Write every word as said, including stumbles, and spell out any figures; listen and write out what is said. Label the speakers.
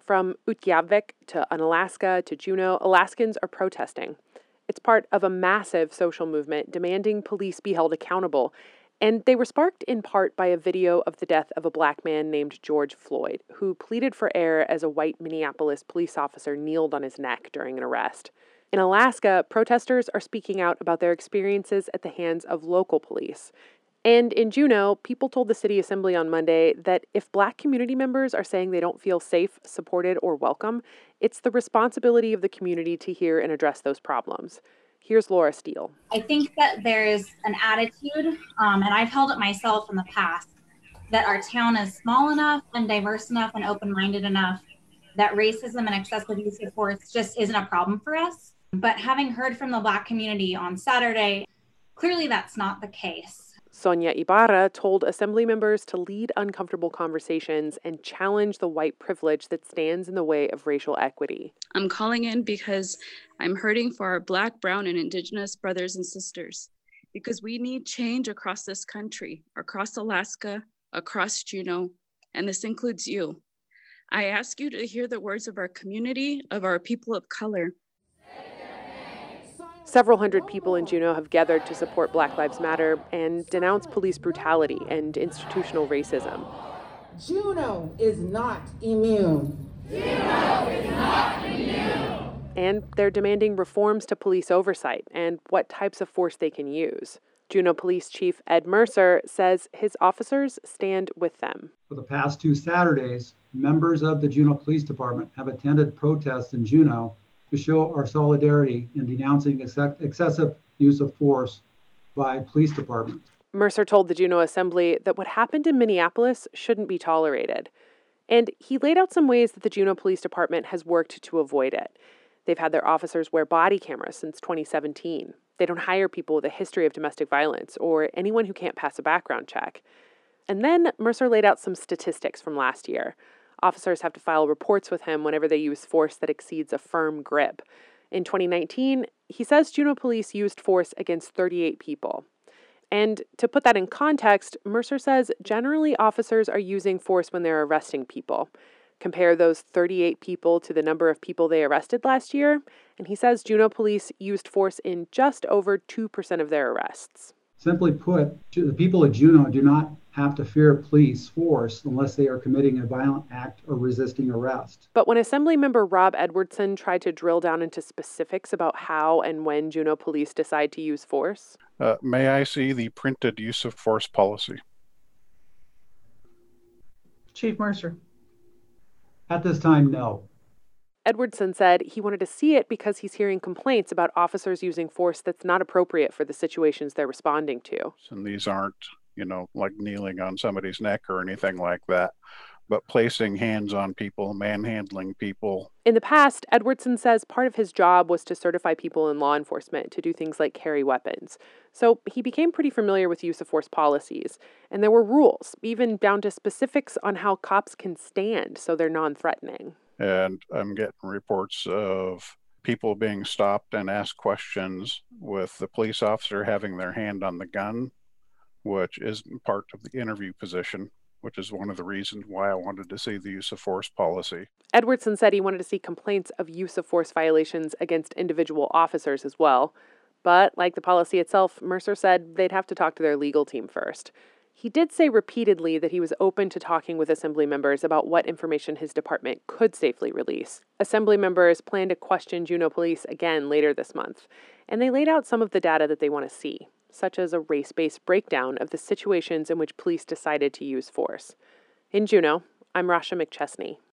Speaker 1: From Utqiagvik to Unalaska to Juneau, Alaskans are protesting. It's part of a massive social movement demanding police be held accountable. And they were sparked in part by a video of the death of a black man named George Floyd, who pleaded for air as a white Minneapolis police officer kneeled on his neck during an arrest. In Alaska, protesters are speaking out about their experiences at the hands of local police. And in Juneau, people told the city assembly on Monday that if black community members are saying they don't feel safe, supported, or welcome, it's the responsibility of the community to hear and address those problems. Here's Laura Steele.
Speaker 2: I think that there's an attitude, um, and I've held it myself in the past, that our town is small enough and diverse enough and open-minded enough that racism and excessive use of force just isn't a problem for us. But having heard from the black community on Saturday, clearly that's not the case.
Speaker 1: Sonia Ibarra told assembly members to lead uncomfortable conversations and challenge the white privilege that stands in the way of racial equity.
Speaker 3: I'm calling in because I'm hurting for our Black, Brown, and Indigenous brothers and sisters, because we need change across this country, across Alaska, across Juneau, and this includes you. I ask you to hear the words of our community, of our people of color.
Speaker 1: Several hundred people in Juneau have gathered to support Black Lives Matter and denounce police brutality and institutional racism.
Speaker 4: Juneau is not immune.
Speaker 5: Juneau is not immune.
Speaker 1: And they're demanding reforms to police oversight and what types of force they can use. Juneau Police Chief Ed Mercer says his officers stand with them.
Speaker 6: For the past two Saturdays, members of the Juneau Police Department have attended protests in Juneau to show our solidarity in denouncing ex- excessive use of force by police departments.
Speaker 1: Mercer told the Juneau Assembly that what happened in Minneapolis shouldn't be tolerated. And he laid out some ways that the Juneau Police Department has worked to avoid it. They've had their officers wear body cameras since twenty seventeen. They don't hire people with a history of domestic violence or anyone who can't pass a background check. And then Mercer laid out some statistics from last year. Officers have to file reports with him whenever they use force that exceeds a firm grip. In twenty nineteen, he says Juneau police used force against thirty-eight people. And to put that in context, Mercer says generally officers are using force when they're arresting people. Compare those thirty-eight people to the number of people they arrested last year, and he says Juneau police used force in just over two percent of their arrests.
Speaker 6: Simply put, the people of Juneau do not have to fear police force unless they are committing a violent act or resisting arrest.
Speaker 1: But when Assemblymember Rob Edwardson tried to drill down into specifics about how and when Juneau police decide to use force,
Speaker 7: uh, may I see the printed use of force policy?
Speaker 4: Chief Mercer.
Speaker 6: At this time, no.
Speaker 1: Edwardson said he wanted to see it because he's hearing complaints about officers using force that's not appropriate for the situations they're responding to.
Speaker 7: And these aren't, you know, like kneeling on somebody's neck or anything like that, but placing hands on people, manhandling people.
Speaker 1: In the past, Edwardson says part of his job was to certify people in law enforcement to do things like carry weapons. So he became pretty familiar with use of force policies. And there were rules, even down to specifics on how cops can stand so they're non-threatening.
Speaker 7: And I'm getting reports of people being stopped and asked questions with the police officer having their hand on the gun, which isn't part of the interview position, which is one of the reasons why I wanted to see the use of force policy.
Speaker 1: Edwardson said he wanted to see complaints of use of force violations against individual officers as well. But like the policy itself, Mercer said they'd have to talk to their legal team first. He did say repeatedly that he was open to talking with Assembly members about what information his department could safely release. Assembly members plan to question Juneau police again later this month, and they laid out some of the data that they want to see, such as a race-based breakdown of the situations in which police decided to use force. In Juneau, I'm Rasha McChesney.